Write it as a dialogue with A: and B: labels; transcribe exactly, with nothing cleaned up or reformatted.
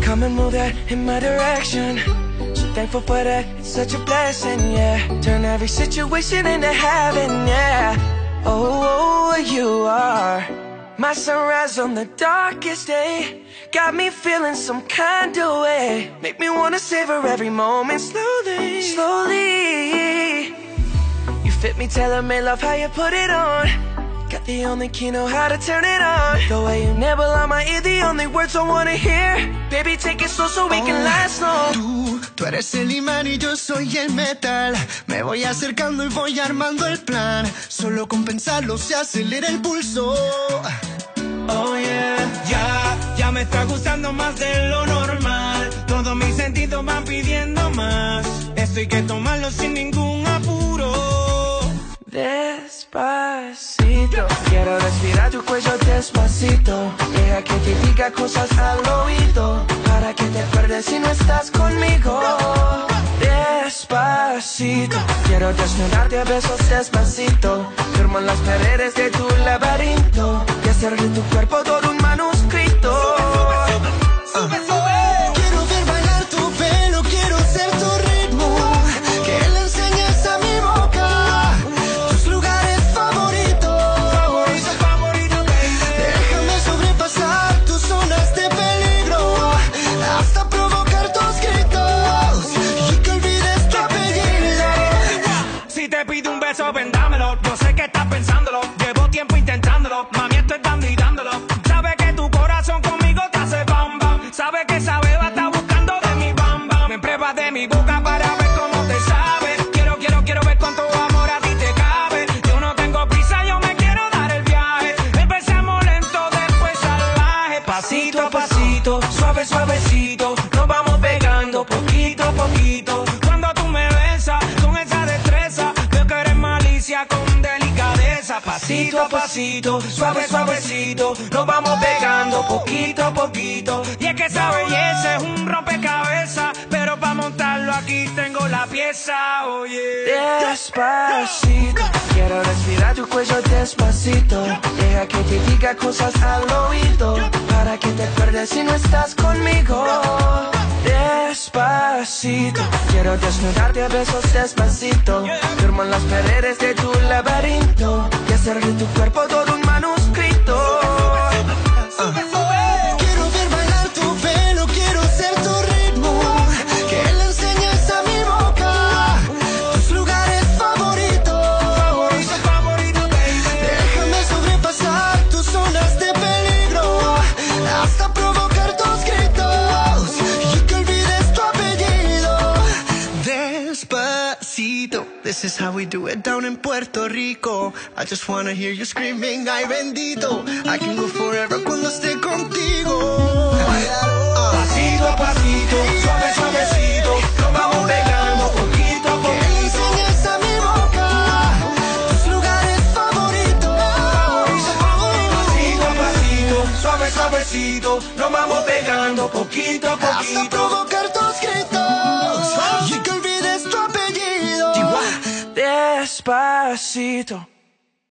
A: Come and move that in my direction. So thankful for that, it's such a blessing, yeah. Turn every situation into heaven, yeah. Oh, oh, you are my sunrise on the darkest day. Got me feeling some kind of way. Make me wanna savor every moment slowly, slowly. You fit me, tailor-made, love how you put it on. Got the only key, know how to turn it on. The way you nibble on my ear, the only words I wanna hear. Baby, take it slow so we can last long.
B: Tú, tú eres el imán y yo soy el metal. Me voy acercando y voy armando el plan. Solo con pensarlo se acelera el pulso.
C: Oh yeah, ya, ya me está gustando más de lo normal. Todos mis sentidos van pidiendo más. Esto hay que tomarlo sin ningún apuro.
A: Despacito, quiero respirar tu cuello despacito. Deja que te diga cosas al oído, para que te acuerdes si no estás conmigo. Despacito, quiero desnudarte a besos despacito. Firmo en las paredes de tu laberinto y hacer de tu cuerpo todo un manuscrito.
B: Sube, sube, sube. Quiero ver bailar tu pelo, quiero ser tu ritmo. Que le enseñes a mi boca tus lugares favoritos.
C: Favorito, favorito, baby.
B: Déjame sobrepasar tus zonas de peligro, hasta provocar tus gritos y que olvides tu apellido.
C: Si te pido un beso, ven dámelo. Yo sé que estás pensándolo, llevo tiempo intentándolo. Mami, estoy dando y dándolo. Sabes que tu corazón conmigo te hace bam bam. Sabes que esa beba está buscando de mi bam bam. Me pruebas de mi boca para ver cómo te sabe. Quiero, quiero, quiero ver cuánto amor a ti te cabe. Yo no tengo prisa, yo me quiero dar el viaje. Empezamos lento, después salvaje. Pasito a pasito, suave, suavecito. Nos vamos pegando poquito a poquito. Cuando tú me besas con esa destreza, veo que eres malicia con delicadeza. Pasito a pasito, suave, suavecito. Nos vamos pegando poquito a poquito. Y es que esa belleza es un rompecabezas, pero para montarlo aquí tengo la pieza, oye.
A: Despacito, quiero respirar tu cuello despacito. Deja que te diga cosas al oído, para que te acuerdes si no estás conmigo. Despacito, quiero desnudarte a besos despacito. Firmo en las paredes de tu laberinto y hacer de tu cuerpo todo un manuscrito.
B: Sube, sube. Quiero ver bailar tu pelo, quiero ser tu ritmo. Que le enseñes a mi boca tus lugares favoritos.
C: Favorito, favorito, baby.
B: Déjame sobrepasar tus zonas de peligro, hasta provocar tus gritos y que olvides tu apellido. Despacito, this is how we do it down in Puerto Rico. I just wanna hear you screaming, ay bendito. I can go forever cuando esté contigo.
C: Pasito a pasito, suave, suavecito. Nos vamos pegando poquito a
B: Que le
C: poquito.
B: enseñes a mi boca tus lugares favoritos.
C: Pasito a pasito, suave, suavecito. Nos vamos pegando poquito a
B: Hasta
C: poquito.
B: provocar tus gritos y que olvides tu apellido.
A: Despacito.